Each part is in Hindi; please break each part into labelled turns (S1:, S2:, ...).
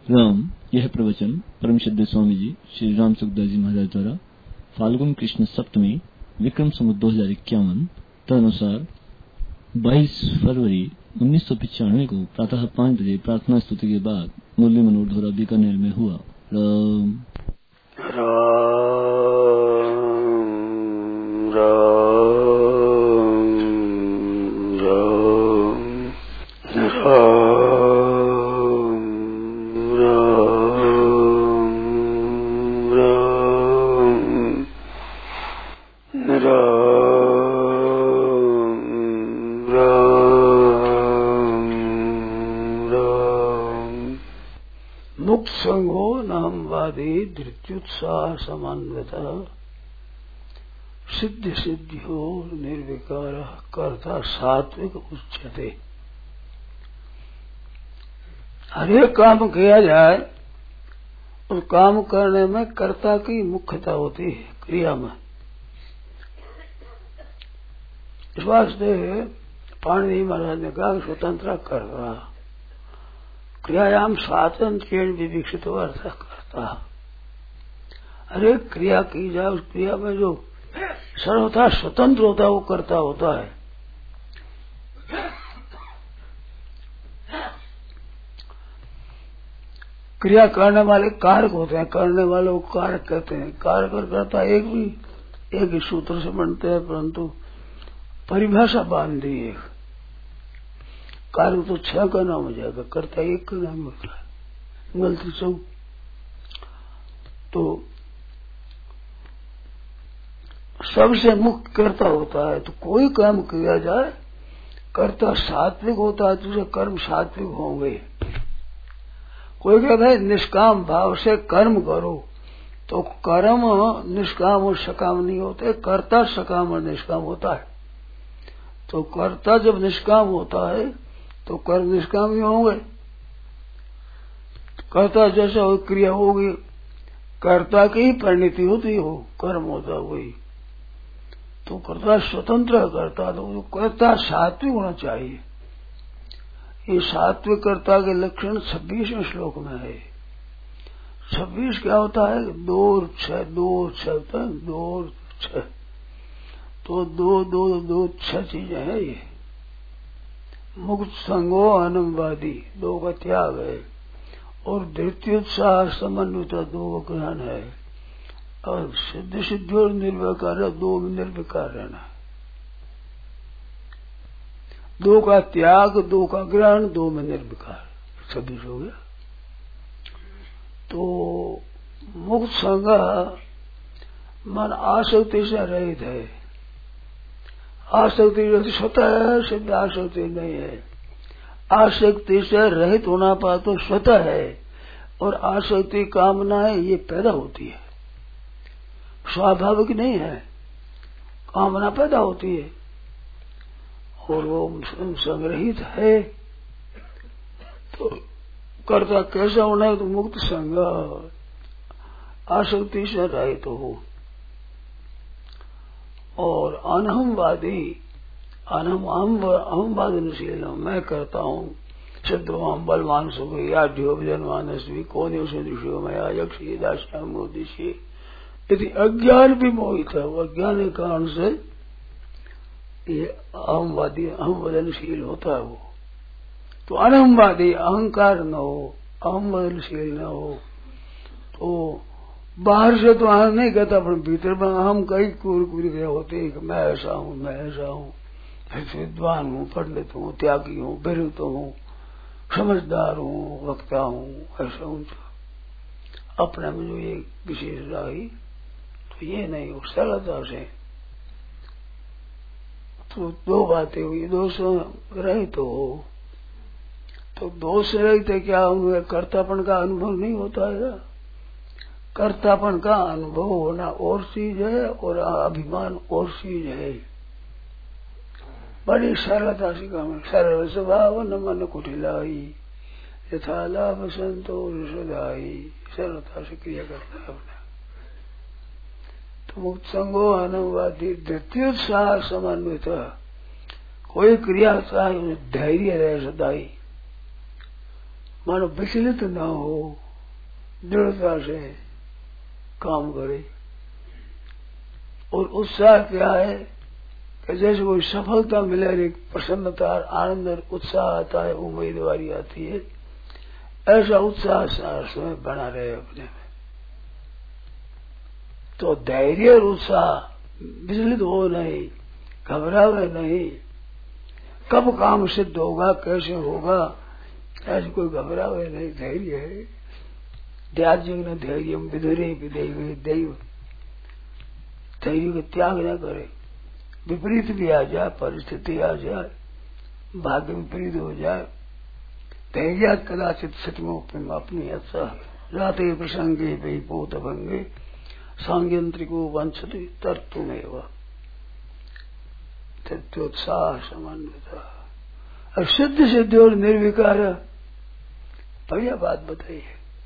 S1: राम। यह प्रवचन परम श्रद्धेय स्वामी जी श्री राम सुखदास जी महाराज द्वारा फाल्गुन कृष्ण सप्तमी विक्रम संवत 2051 तदनुसार 22 फरवरी 1995 को प्रातः 5 बजे प्रार्थना स्तुति के बाद मुरली मनोहर बीकानेर में हुआ। राम
S2: मुक्त संगो नामवादी धृत्युत्साह समन्वित सिद्धि सिद्धियो निर्विकार कर्ता सात्विक उच्यते। हर एक काम किया जाए उस काम करने में कर्ता की मुख्यता होती है क्रिया में। इस वास्ते पाणिनि महाराज ने कहा स्वतंत्र कर्ता क्रियायाम स्वातंत्र विविक्षित अर्थ करता। अरे क्रिया की जाए उस क्रिया में जो सर्वथा स्वतंत्र होता है वो कर्ता होता है। क्रिया करने वाले कारक होते हैं, करने वाले को कारक कहते हैं। कारक और कर्ता एक ही सूत्र से बनते हैं, परंतु परिभाषा बांध दी एक। कारक तो 6 का नाम हो जाएगा, कर्ता 1 का नाम होता है, गलती सब। तो सबसे मुख्य कर्ता होता है। तो कोई काम किया जाए कर्ता सात्विक होता है, तुझे कर्म सात्विक होंगे। कोई कहता है निष्काम भाव से कर्म करो, तो कर्म निष्काम और सकाम नहीं होते, कर्ता सकाम और निष्काम होता है। तो कर्ता जब निष्काम होता है तो कर्म निष्काम ही होंगे। कर्ता जैसा हो क्रिया होगी, कर्ता की ही परिणति होती हो, कर्म होता वही। तो कर्ता स्वतंत्र करता, तो कर्ता सात्विक होना चाहिए। ये सात्विक कर्ता के लक्षण 26वें श्लोक में है। 26 क्या होता है? 2 और 6, 2 और 6 होता है, 2 और 6। तो 2 6 चीजें हैं ये। मुक्त संगो आनंदवादी 2 का त्याग है, और धृत्युत्साह समन्वित 2 का ज्ञान है, और सिद्ध सिद्धि और निर्विकार 2 में निर्विकार रहना है। 2 का त्याग, 2 का ज्ञान, 2 में निर्विकार, 26 हो गया। तो मुक्त संग मन आसक्ति से रहित है। आसक्ति स्वतः है, सिद्ध आसक्ति नहीं है। आसक्ति से रहित होना पा तो स्वतः है, और आसक्ति कामनाएं ये पैदा होती है, स्वाभाविक नहीं है, कामना पैदा होती है। और वो संग्रहित है। तो कर्ता कैसा होना है? तो मुक्त संग आसक्ति से रहित हो। और अनहमवादी अहमवादनशील हूँ, मैं करता हूँ, सिद्धवाम बलवान सुख या ढ्योजनवानस्वी कौन सदृशो मया यक्षी दास्याम मोदिशी। यदि अज्ञान भी मोहित है, वो अज्ञान के कारण से ये अहमवादनशील होता है वो। तो अनहमवादी अहंकार न हो, अहमवादनशील न हो, तो बाहर से तो अहम नहीं कहता, पर भीतर में अहम कई कुरी होते हैं कि मैं ऐसा हूँ, मैं ऐसा हूँ, विद्वान हूँ, पंडित हूँ, त्यागी हूँ, विरुद्ध हूँ, समझदार हूँ, वक्ता हूँ, ऐसा हूँ। अपने में जो ये विशेषता ही, तो ये नहीं हो सरलता से। तो 2 बातें हुई, दोष रहित हो। तो दोष रहित क्या होंगे? कर्तापन का अनुभव नहीं होता है। कर्तापन का अनुभव होना और चीज है, और अभिमान और चीज है। बड़ी सरलता से काम, सरल स्वभाव न मन कुटिलाई, यथा लाभ संतोष सदाई। सरलता से क्रिया करता है अपना। तो मुक्त संगो आनंदवादी धृत्युत्साह समन्वित, कोई क्रिया चाहे धैर्य रहे सदाई, मानो विचलित न हो, दृढ़ता से काम करे। और उत्साह क्या है कि जैसे कोई सफलता मिले, एक प्रसन्नता, आनंद और उत्साह आता है, उम्मीदवारी आती है, ऐसा उत्साह समय बना रहे अपने में। तो धैर्य और उत्साह विचलित हो नहीं, घबरावे नहीं। कब काम सिद्ध होगा, कैसे होगा, ऐसे कोई घबरावे नहीं, धैर्य है। त्याज्य धैर्य विधुरे विदेव दैव, धैर्य का त्याग न करे। विपरीत भी आ जाए, परिस्थिति आ जाए, भाग्य विपरीत हो जाए, धैर्य कदाचित सचमो अपनी अच्छा राते प्रसंगे पे पोत भंगे सांगयंत्रिको वंशति तर्तुमेव तत्वोत्साह समन्विता। और सिद्ध सिद्ध और निर्विकार, बढ़िया बात बताइए।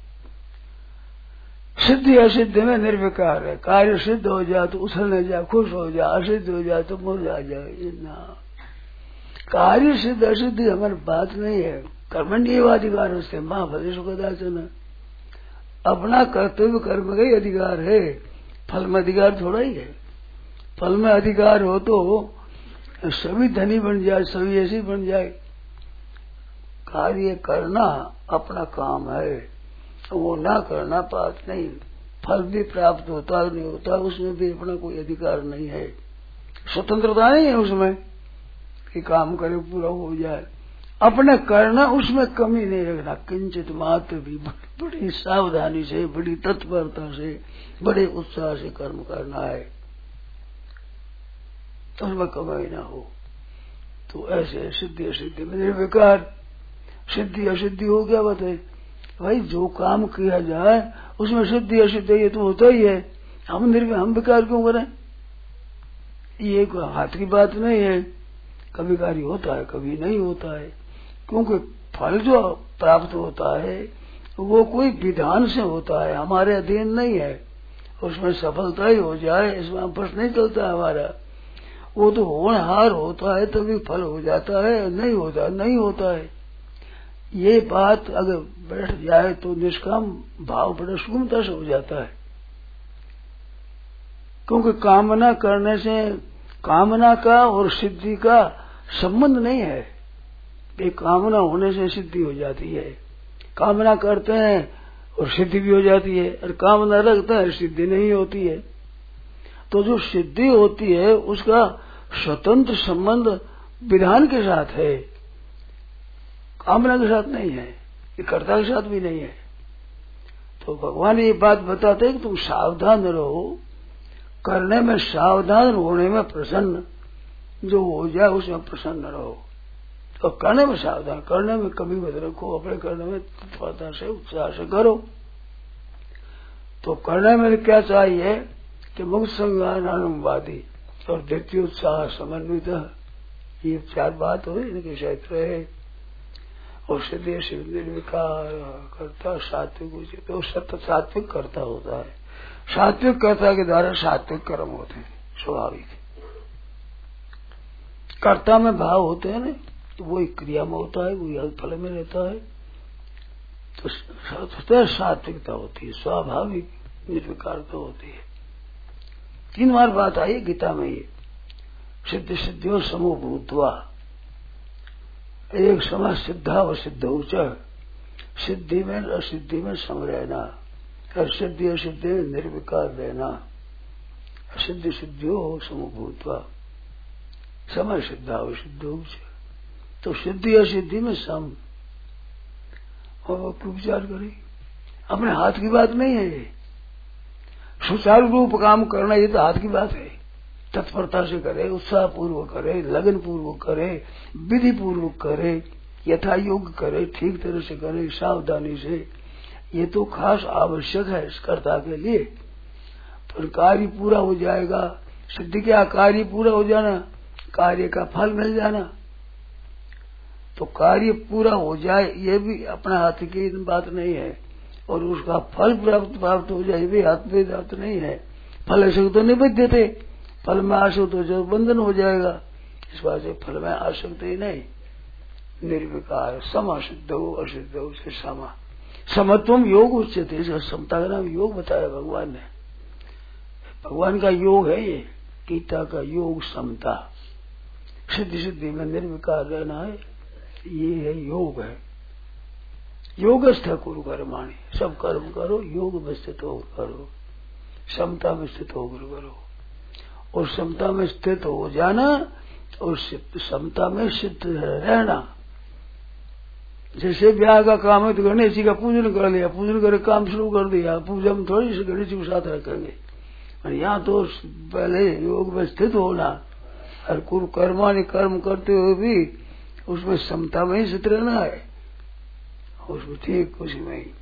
S2: सिद्धि असिद्ध में निर्विकार है। कार्य सिद्ध हो जाए तो उछलने जाए, खुश हो जाए, असिद्ध हो जाए तो मुरझा जाए। ना, कार्य सिद्ध असिद्धि हमारी बात नहीं है। कर्मण्येवाधिकार से मां भले सुखदाचन, अपना कर्तव्य कर्म का ही अधिकार है, फल में अधिकार थोड़ा ही है। फल में अधिकार हो तो सभी धनी बन जाए, सभी ऐसी बन जाए। कार्य करना अपना काम है, वो ना करना बात नहीं। फल भी प्राप्त होता नहीं होता, उसमें भी अपना कोई अधिकार नहीं है, स्वतंत्रता नहीं है उसमें कि काम करे पूरा हो जाए। अपने करना, उसमें कमी नहीं रखना, किंचित मात्र भी। बड़ी सावधानी से, बड़ी तत्परता से, बड़े उत्साह से कर्म करना है, तो उसमें कमी ना हो। तो ऐसे सिद्धि असिद्धि में निर्विकार। सिद्धि असिद्धि हो गया बताए भाई, जो काम किया जाए उसमें सिद्धि असिद्धि ये तो होता ही है। हम विकार क्यों करें? ये कोई हाथ की बात नहीं है। कभी कार्य होता है, कभी नहीं होता है, क्योंकि फल जो प्राप्त होता है वो कोई विधान से होता है, हमारे अधीन नहीं है। उसमें सफलता ही हो जाए इसमें बस नहीं चलता हमारा। वो तो होनहार होता है तभी फल हो जाता है, नहीं होता नहीं होता है। ये बात अगर बैठ जाए तो निष्काम भाव बड़ा सुगमता से हो जाता है। क्योंकि कामना करने से कामना का और सिद्धि का संबंध नहीं है। ये कामना होने से सिद्धि हो जाती है, कामना करते हैं और सिद्धि भी हो जाती है, और कामना रखते हैं सिद्धि नहीं होती है। तो जो सिद्धि होती है उसका स्वतंत्र संबंध विधान के साथ है, कामना के साथ नहीं है, ये कर्ता के साथ भी नहीं है। तो भगवान ये बात बताते हैं कि तुम सावधान रहो, करने में सावधान, होने में प्रसन्न, जो हो जाए उसमें प्रसन्न रहो। तो करने में सावधान, करने में कमी मत रखो, अपने करने में तत्परता से उत्साह से करो। तो करने में क्या चाहिए कि मुक्त संज्ञानुवादी और द्वितीय उत्साह समन्वित, ये चार बात हो इनके क्षेत्र है। और सिद्धि निर्विकार करता सात्विक उचित, तो सत्य सात्विक करता होता है। सात्विक कर्ता के द्वारा सात्विक कर्म होते हैं, स्वाभाविक। कर्ता में भाव होते हैं ना, तो वही क्रिया में होता है, वही फल में रहता है। तो सात्विकता होती है, स्वाभाविक निर्विकारता होती है। 3 बार बात आई गीता में ये, सिद्धि सिद्धियों समूह भूतवा, एक समय सिद्धा व सिद्ध ऊंचा, सिद्धि में असिद्धि में सम रहना, और सिद्धि असिद्धि में निर्विकार रहना। सिद्धि सिद्धियों समूह भूतवा, समय सिद्धा व सिद्ध ऊंचा, तो सिद्धि असिद्धि में सम। और क्यों विचार करें, अपने हाथ की बात नहीं है ये। सुचारू रूप काम करना ये तो हाथ की बात है। तत्परता से करे, उत्साह पूर्वक करे, लगन पूर्वक करे, विधि पूर्वक करे, यथा योग्य करे, ठीक तरह से करे, सावधानी से, ये तो खास आवश्यक है इस कर्ता के लिए। पर कार्य पूरा हो जाएगा। सिद्धि क्या, कार्य पूरा हो जाना, कार्य का फल मिल जाना। तो कार्य पूरा हो जाए ये भी अपना हाथ की बात नहीं है, और उसका फल प्राप्त हो जाए ये भी हाथ में बात नहीं है। फल ऐसे तो निबद्ध थे, फल में आसक्त हो जाए बंधन हो जाएगा। इस बात से फल में आसक्त ही नहीं, निर्विकार, सम सिद्ध हो असिद्ध हो से समा। समत्वम योग उच्चते, इसका समता का नाम योग बताया भगवान ने। भगवान का योग है ये, गीता का योग समता। सिद्धि सिद्धि में निर्विकार रहना है, ये है योग है। योगस्थ कुरु कर्माणि, सब कर्म करो योग में स्थित होकर करो, समता में स्थित होकर करो। और समता में स्थित हो जाना और समता में सिद्ध रहना। जैसे ब्याह का काम है तो गणेश जी का पूजन कर लिया, पूजन कर काम शुरू कर दिया, पूजा में थोड़ी सी गणेश जी को साथ रखेंगे। और यहाँ तो पहले योग में स्थित होना और कुरु कर्माणि, कर्म करते हुए भी उसमें समता में ही स्थित रहना है, उसमें ठीक उसी में ही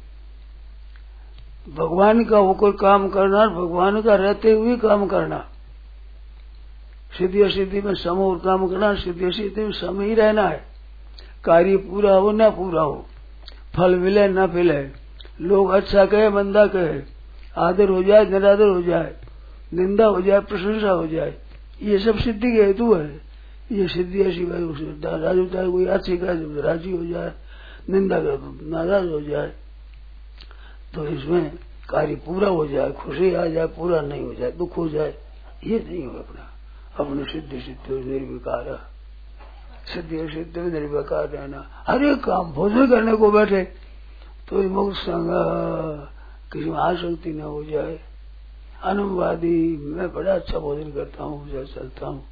S2: भगवान का होकर काम करना, भगवान का रहते हुए काम करना। सिद्धि असिद्धि में सम और काम करना, सिद्धि असिद्धि में सम ही रहना है। कार्य पूरा हो ना पूरा हो, फल मिले ना मिले, लोग अच्छा कहे मंदा कहे, आदर हो जाए निरादर हो जाए, निंदा हो जाए प्रशंसा हो जाए, ये सब सिद्धि के हेतु है। ये सिद्धि ऐसी राज होता है, कोई अच्छी कहे राजी हो जाए, निंदा करे तो नाराज हो जाए। तो इसमें कार्य पूरा हो जाए, खुशी आ जाए, पूरा नहीं हो जाए, दुख हो जाए, ये नहीं हो अपने सिद्धि सिद्ध निर्विकार, सिद्धि सिद्ध निर्विकार रहना। हर एक काम भोजन करने को बैठे तो मुक्त संग, किसी में आसक्ति न हो जाए, अनुवादी मैं बड़ा अच्छा भोजन करता हूँ, जैसे चलता हूँ।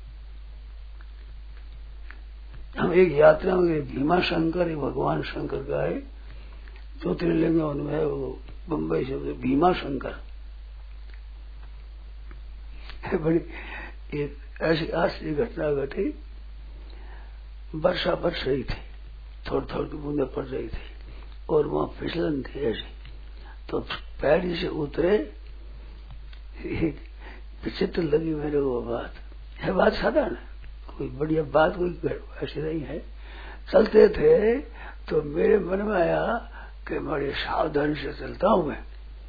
S2: हम एक यात्रा में गए, भीमा शंकर, एक भगवान शंकर का है ज्योतिर्लिंग, उनमें है वो बम्बई से भीमा शंकर। बड़ी एक ऐसी आश्चर्य घटना घटी, वर्षा बरस रही थी, थोड़ी थोड़ी बूंदे पड़ रही थी और वहां फिसलन थी ऐसी। तो पैड़ी से उतरे, विचित्र लगी मेरे को बात है, बात साधारण, कोई बढ़िया बात कोई ऐसी नहीं है। चलते थे तो मेरे मन में आया कि बड़े सावधानी से चलता हूं मैं,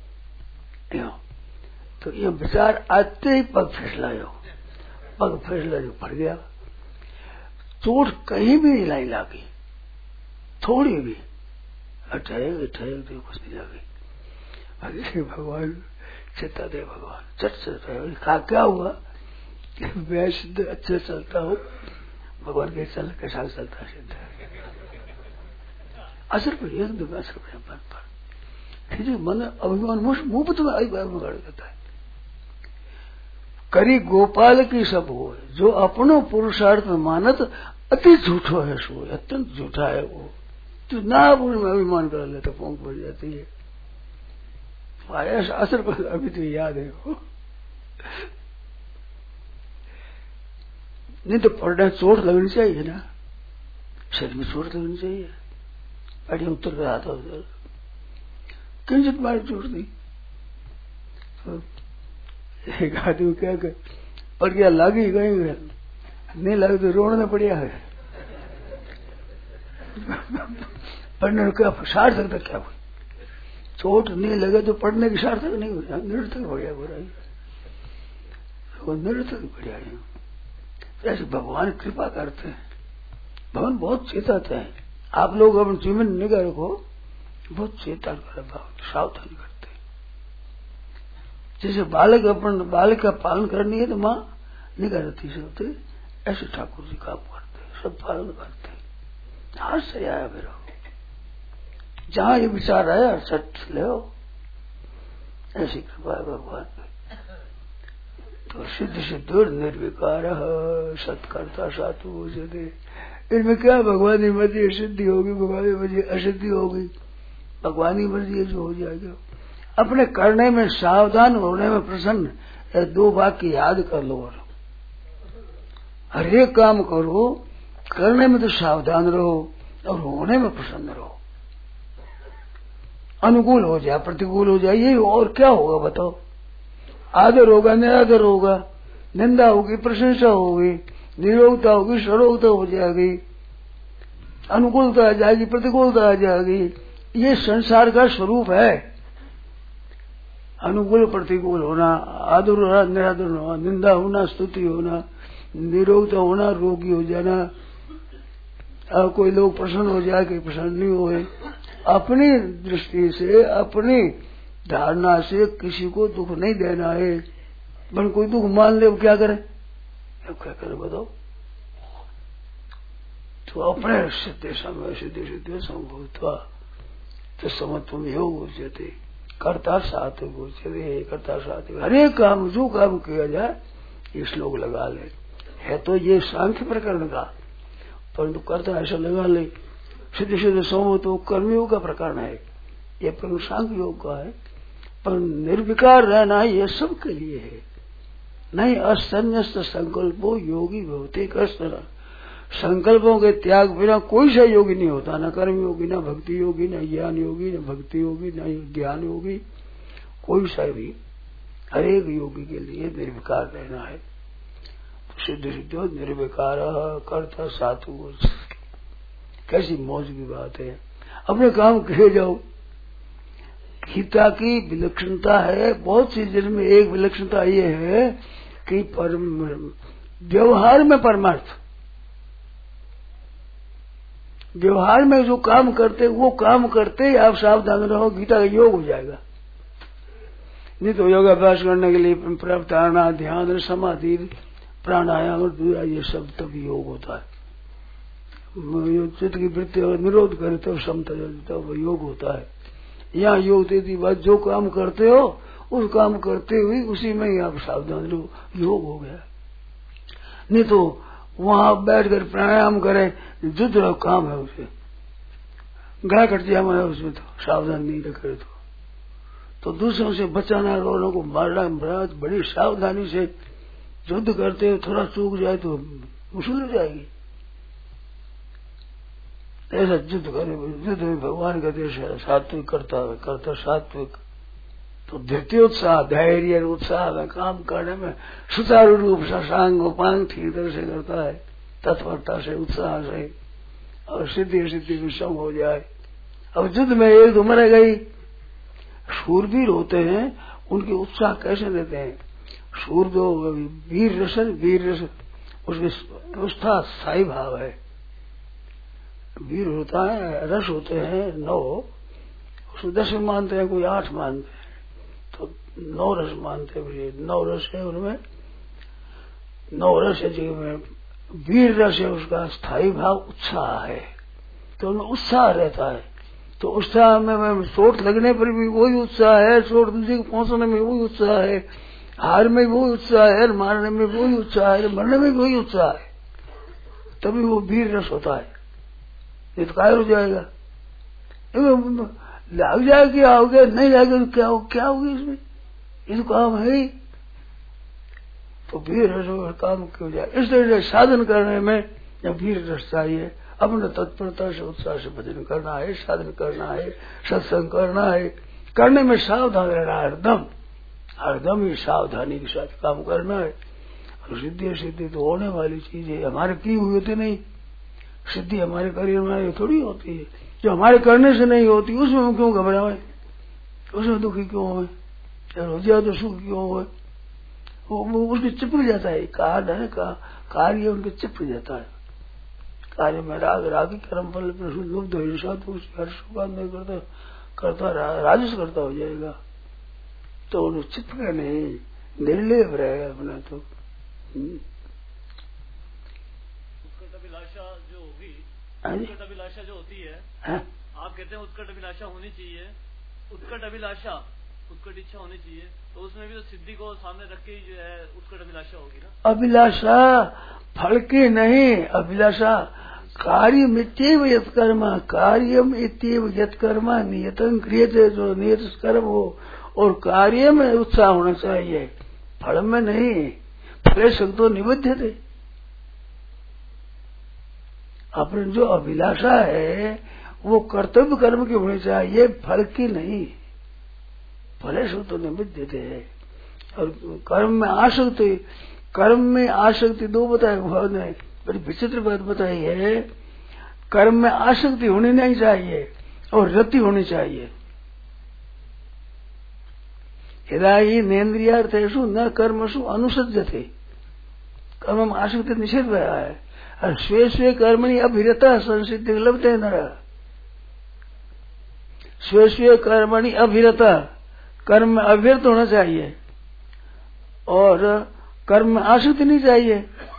S2: तो ये विचार आते ही पग फिसलायो, पग फिसला जो पड़ गया। चोट कहीं भी नहीं लाई लागी, थोड़ी भी, ठहरे तो कुछ नहीं लगी। भगवान चिता दे, भगवान चट से क्या हुआ, मैं सिद्ध अच्छे चलता हूँ, भगवान के चल कैसा चलता सिद्ध, असर पर एकदम असर पड़े मन पर। मन अभिमान मुंह पर तुम्हें अभिमान कर देता है। करी गोपाल की सब हो, जो अपनो पुरुषार्थ मानत अति झूठो है सो, अत्यंत झूठा है वो, तो ना में अभिमान कर लेता, पोंक बढ़ जाती है। ऐसा असर पर अभी तो याद है वो। नहीं तो पड़ना, चोट लगनी चाहिए ना, शरीर में चोट लगनी चाहिए। अड़ी उत्तर रहा था उधर, किंचित मारी चोट दी, एक आदमी क्या कर पड़ गया, लागी गई नहीं लगे तो रोने पड़िया है। पढ़ने का सार्थक था क्या, चोट नहीं लगे तो पढ़ने की सार्थक नहीं हो, निरर्थक बढ़िया बुराई, वो निरर्थक बढ़िया है। ऐसे भगवान कृपा करते हैं, भगवान बहुत चेताते हैं। आप लोग अपने जीवन निगाह रखो, बहुत चेता कर, सावधानी करते हैं। जैसे बालक का पालन करनी है तो माँ निगाह रखती से होते, ऐसे ठाकुर जी काम करते हैं, सब पालन करते हैं। हाथ से आया मेरा, जहां ये विचार आया सच ले, ऐसी कृपा है भगवान की। तो सिद्ध सिद्धुर निर्विकार सत्कर्ता सातु जदे, इनमें क्या भगवान की मर्जी सिद्धि होगी, भगवान की मर्जी असिद्धि होगी, भगवान की मर्जी जो हो जाएगा। अपने करने में सावधान, होने में प्रसन्न, ये दो वाक्य याद कर लो। हर एक काम करो, करने में तो सावधान रहो और होने में प्रसन्न रहो। अनुकूल हो जाए प्रतिकूल हो जाए, ये और क्या होगा बताओ। आदर होगा निरादर होगा, निंदा होगी प्रशंसा होगी, निरोगता होगी सरोगता हो जाएगी, अनुकूलता आ जाएगी प्रतिकूलता आ जाएगी। ये संसार का स्वरूप है। अनुकूल प्रतिकूल होना, आदर होना निरादर होना, निंदा होना स्तुति होना, निरोगता होना रोगी हो जाना, अब कोई लोग प्रसन्न हो जाए, कोई प्रसन्न नहीं हुए। अपनी दृष्टि से, अपनी धारणा से किसी को दुख नहीं देना है। पर कोई दुख मान ले, क्या करे? अब क्या करे बताओ? तो अपने सिद्धि समय सिद्धि संभूतवा तो समत्व योग उच्यते, कर्ता सात्विक उच्यते, कर्ता सात्विक। हरेक काम जो काम किया जाए ये श्लोक लगा ले। है तो ये सांख्य प्रकरण का, परंतु कर्ता ऐसा लगा ले। सिद्ध सिद्ध संभूत कर्मयोग का प्रकरण है, ये प्रकरण सांख्य योग का है। पर निर्विकार रहना ये सबके लिए है। नहीं असन्यस्त संकल्पो योगी भवते कष्ट। संकल्पों के त्याग बिना कोई सा योगी नहीं होता, न कर्म योगी, न भक्ति योगी, न ज्ञान योगी, न भक्ति योगी, न ज्ञान योगी, कोई सा भी। हरेक योगी के लिए निर्विकार रहना है। तो सिद्ध सिद्धो निर्विकार कर्ता सातु। कैसी मौज की बात है, अपने काम किए जाओ। गीता की विलक्षणता है, बहुत सी चीज में एक विलक्षणता ये है कि व्यवहार में परमार्थ, व्यवहार में जो काम करते वो काम करते आप सावधान रहो, गीता का योग हो जाएगा। नहीं तो योगाभ्यास करने के लिए प्राणायाम, ध्यान, समाधि, प्राणायाम और ये सब तभी योग होता है। चित्त की वृत्ति और निरोध करे तब समता तब योग होता है। यहाँ योग देती बात, जो काम करते हो उस काम करते हुए उसी में ही आप सावधान रहो, योग हो गया। नहीं तो वहां बैठकर प्राणायाम करे, युद्ध रहो काम है उसे, गला कट जाए हमारा उसमें, तो सावधान नहीं रखे तो दूसरों से बचाना, रोलों को मारना, बड़ी सावधानी से युद्ध करते हो। थोड़ा चूक जाए तो मुश्किल हो जाएगी। ऐसा युद्ध करे, युद्ध में भगवान कहते सात्विक करता सात्विक। तो धृत्योत्साह, धैर्य उत्साह में काम करने में सुचारू रूप से सांग उपांग ठीक तरह से करता है, तत्परता से, उत्साह से, और सिद्धि सिद्धि में सम हो जाए। अब युद्ध में एक तो मर गई। शूरवीर होते हैं, उनके उत्साह कैसे देते हैं? शूर जो वीर रस, उसके उत्साह स्थायी भाव है। वीर होता है, रस होते हैं 9, उसमें 10 मानते हैं, कोई 8 मानते हैं, तो 9 रस मानते हैं। 9 रस है उनमें, 9 रस है जिनमें वीर रस है, उसका स्थायी भाव उत्साह है, तो उनमें उत्साह रहता है। तो उत्साह में चोट लगने पर भी वही उत्साह है, चोट दूसरे को पहुंचने में वही उत्साह है, हार में वही उत्साह है, मारने में वही उत्साह है, मरने में वही उत्साह है। तभी वो वीर रस होता है। ये तो कायर हो जाएगा, लग जाए क्या हो गया, नहीं लगे तो क्या हो गया इसमें, ये तो काम है ही। तो वीर रस काम क्यों जाए? इसलिए साधन करने में जब वीर रस चाहिए, अपने तत्परता से उत्साह से भजन करना है, साधन करना है, सत्संग करना है, करने में सावधान रहना है, हरदम ही सावधानी के साथ काम करना है। और सिद्धि तो होने वाली चीज है, हमारे की हुई होती नहीं। सिद्धि हमारे करियर में थोड़ी होती है, जो हमारे करने से नहीं होती उसमें हम क्यों घबराए, उसमें दुखी क्यों हो, हो जाए तो सुख क्यों हो, वो उसके चिपक जाता है। कार्य उनके चिपक जाता है। कार्य में रागी कर्म फल लुब्ध हिंसा तो हर्ष करता राजस करता हो जाएगा, तो उन्हें चिपके नहीं, निर्लेप रहेगा अपना। तो
S1: अभिलाषा जो होगी, उत्कट अभिलाषा जो होती है, आप कहते हैं उत्कट अभिलाषा होनी चाहिए, उत्कट अभिलाषा, उत्कट इच्छा होनी चाहिए, तो उसमें भी तो सिद्धि को सामने रख के जो है उत्कट अभिलाषा होगी ना।
S2: अभिलाषा फल की नहीं, अभिलाषा कार्यम इत्येव यत्कर्म, कार्यम इत्येव यत्कर्म नियतं क्रियते, जो नियत कर्म हो और कार्य में उत्साह होना चाहिए, फल में नहीं। फले शब्दों निबद्ध थे। अपने जो अभिलाषा है वो कर्तव्य कर्म की होनी चाहिए, फल की नहीं। फले शब्दों निबद्ध थे। और कर्म में आसक्ति दो बताए भगवान ने, बड़ी विचित्र बात बताई है। कर्म में आसक्ति होनी नहीं चाहिए और रति होनी चाहिए। हिदाई नेन्द्रियार्थेषु न कर्मसु अनुसज्जते, कर्म में आसक्ति निषेध हुआ है। और स्वे स्वे कर्मणि अभिरता संसिद्धि लभते नर। स्वे स्वे कर्मणि अभिरता, कर्म में अभिरत होना चाहिए और कर्म में आसक्ति नहीं चाहिए।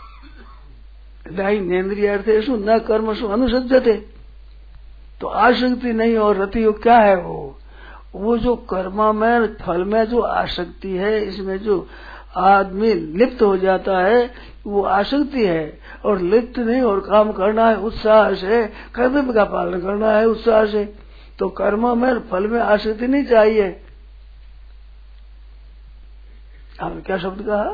S2: नेन्द्रियार्थेषु न कर्मसु अनुसज्जते, तो आसक्ति नहीं और रति क्या है वो जो कर्म में फल में जो आसक्ति है, इसमें जो आदमी लिप्त हो जाता है वो आसक्ति है। और लिप्त नहीं और काम करना है उत्साह से, कर्तव्य का पालन करना है उत्साह से, तो कर्म में फल में आसक्ति नहीं चाहिए। आपने क्या शब्द कहा?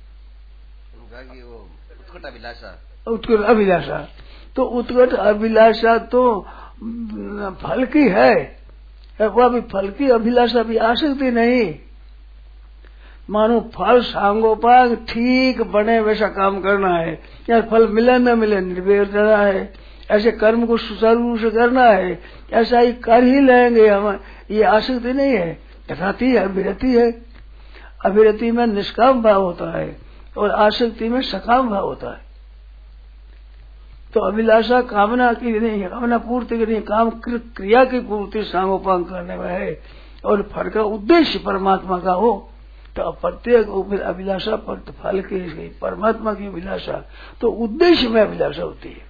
S3: उत्कट अभिलाषा।
S2: उत्कट अभिलाषा, तो उत्कट अभिलाषा तो फल की है, वह भी फल की अभिलाषा भी आसक्ति नहीं। मानो फल सांगोपांग ठीक बने वैसा काम करना है, या फल मिले न मिले निर्भय रहना है, ऐसे कर्म को सुचारू रूप से करना है, ऐसा ही कर ही लेंगे हम, ये आसक्ति नहीं है, रति है, अभिरति है। अभिरति में निष्काम भाव होता है और आसक्ति में सकाम भाव होता है। तो अभिलाषा कामना की नहीं है, कामना पूर्ति की नहीं, काम क्रिया की पूर्ति सांगोपांग करने में है और फल का उद्देश्य परमात्मा का हो। तो प्रत्येक अभिलाषा फल की, परमात्मा की अभिलाषा, तो उद्देश्य में अभिलाषा होती है,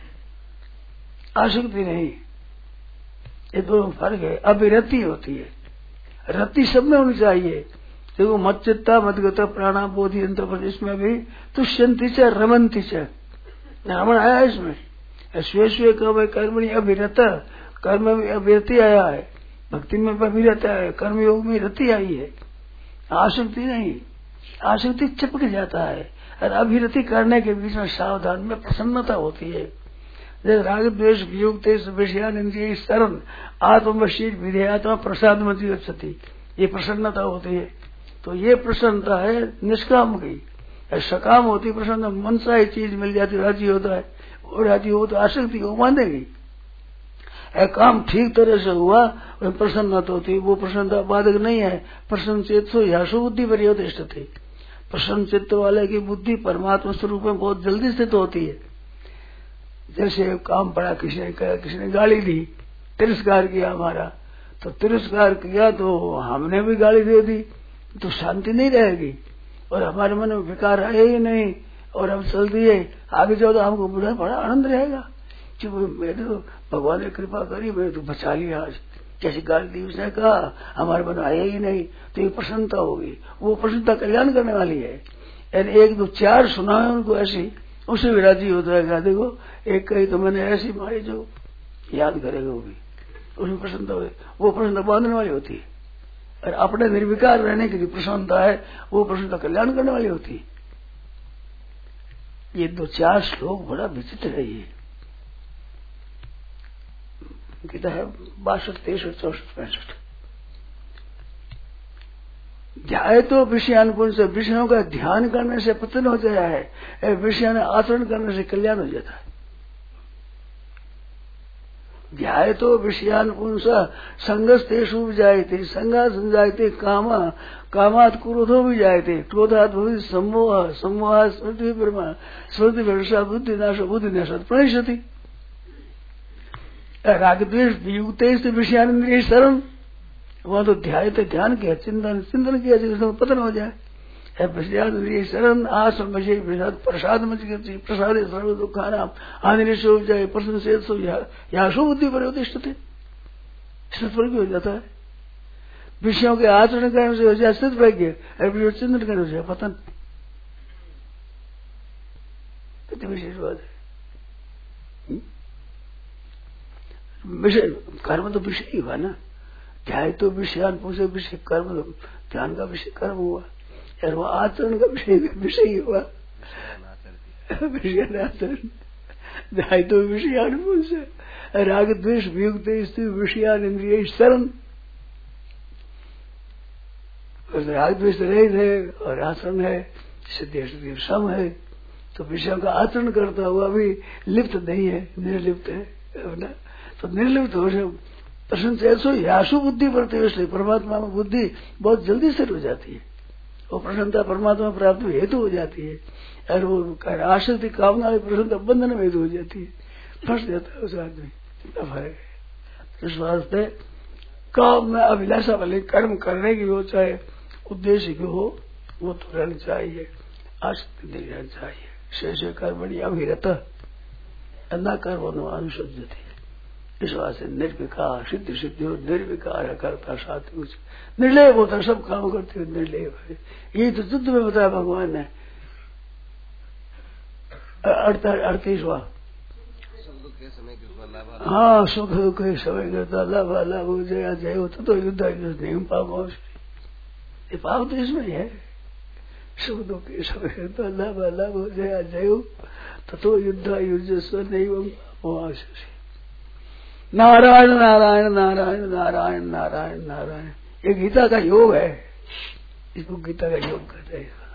S2: आसक्ति नहीं। ये दोनों फर्क है। अभिरति होती है, रति सब में होनी चाहिए। देखो मच्चित्ता मदगता प्राणा बोधि यंत्र पर, इसमें भी तुष्यंती च रमंती च, रमण आया इसमें। स्वे स्वे कर्मणि अभिरत, कर्म में अभिरति आया है, भक्ति में अभिरत है, कर्म योग में रति आई है, आसक्ति नहीं। आसक्ति चिपक जाता है और अभिरति करने के बीच में सावधान में प्रसन्नता होती है। जैसे राग द्वेष वियुक्त विषयानिंद्रिय शरण आत्मवशील विधेयात्मा प्रसाद मती गच्छति, ये प्रसन्नता होती है। तो ये प्रसन्नता है निष्काम की। सकाम होती प्रसन्न, मन सा ही चीज मिल जाती राजी होता है, वो राजी हो तो आसक्ति को बांधेगी। काम ठीक तरह से हुआ प्रसन्नता होती है, वो प्रसन्नता बाधक नहीं है। प्रसन्न चित्त सो यासु बुद्धि परियोतिष्ठति, प्रसन्न चित्त वाले की बुद्धि परमात्मा स्वरूप में बहुत जल्दी स्थित होती है। जैसे काम पड़ा, किसी ने गाली दी, तिरस्कार किया हमारा, तो तिरस्कार किया तो हमने भी गाली दे दी, तो शांति नहीं रहेगी और हमारे मन में विकार आए ही नहीं और हम चल दिए आगे जाओ तो हमको बड़ा आनंद रहेगा। मैंने तो भगवान ने कृपा करी, मैंने तो बचा लिया, आज कैसी गाली दी उसने कहा, हमारे मन आया ही नहीं, तो ये प्रसन्नता होगी। वो प्रसन्नता कल्याण करने वाली है। यानी एक दो चार सुनाए उनको ऐसी, उससे भी राजी होता है। देखो एक कही तो मैंने ऐसी मारी जो याद करेगा वो भी, उसमें प्रसन्नता हुई, वो प्रसन्नता बांधने वाली होती है। और अपने निर्विकार रहने की जो प्रसन्नता है वो प्रसन्नता कल्याण करने वाली होती है। ये दो चार श्लोक बड़ा विचित्र है। ये गीता है 62, 63, 64, 65। ध्याय तो विषयानुकूल से, विषयों का ध्यान करने से पतन हो जाता है, विषय में आचरण करने से कल्याण हो जाता है। ध्याय तो विषयानुकूल संगस्तेषु विजायते, संगा संजायते कामा, कामात् क्रोधो विजायते, क्रोधात् भवति सम्मोह, सम्मोहात् स्मृति विभ्रमा, स्मृति विभ्रशा बुद्धि नाश, बुद्धि नाशात् प्रणश्यति। राग द्वेष वियुक्त विषयानिंद्रिय शरण, वहां तो ध्याय तो ध्यान किया, चिंतन चिंतन किया जिसमें पतन हो जाए। विषयानिंद्रिय शरण आसम प्रसाद मच गति, प्रसाद सर्व दुखानाम हानिशो जाए, प्रसन्न से सो याशो बुद्धि परियोतिष्ठते, स्थित प्रज्ञ हो जाता है। विषयों के आचरण करने से हो जाए स्थित प्रज्ञ, चिंतन करने से पतन। कितनी विशेष बात है। विषय कर्म तो विषय ही हुआ ना, ध्याय तो विषयान पूछे, विषय कर्म, ध्यान का विषय कर्म हुआ और वो आचरण का विषय ही हुआ, विषय आचरण। ध्याय तो विषयानुकूल से, राग द्वेष वियुक्त विषयान इंद्रिय शरण, राग द्वेष रहित है और आचरण है, सिद्धि सम है। तो विषयों का आचरण करता हुआ भी लिप्त नहीं है, निर्लिप्त है ना। तो निर्लिप्त हो प्रसन्न से यासु बुद्धि बढ़ते, इसलिए परमात्मा में बुद्धि बहुत जल्दी से हो जाती है वो प्रसन्नता परमात्मा प्राप्त में हेतु हो जाती है, और वो आसक्ति कामना वाली प्रसन्नता बंधन में हेतु हो जाती है, फंस जाता है उस आदमी। इस वास्ते काम में अभिलाषा वाले कर्म करने की वो चाहे उद्देश्य की हो, वो तो रहना चाहिए, आसक्ति नहीं रहना चाहिए। शेषे कर्मणि अभिरत न कर्मणो अनुशोचति। इस वास्ते निर्विकार सिद्ध सिद्धि हो, निर्विकार करता साथ कुछ निर्लय होता है, सब काम करते हुए निर्लय है। यही तो युद्ध में बताया भगवान ने 38वां। हाँ, सुख दुख के समय करता लाभ लाभ हो जया जय होता तो युद्ध नहीं पाओ। ये पाप तो इसमें है, सुख दुख के समय करता लाभ लाभ हो जया जय हो तो युद्ध युजस्व नहीं पाओ। नारायण नारायण नारायण नारायण नारायण नारायण, ये गीता का योग है, इसको गीता का योग कहते हैं।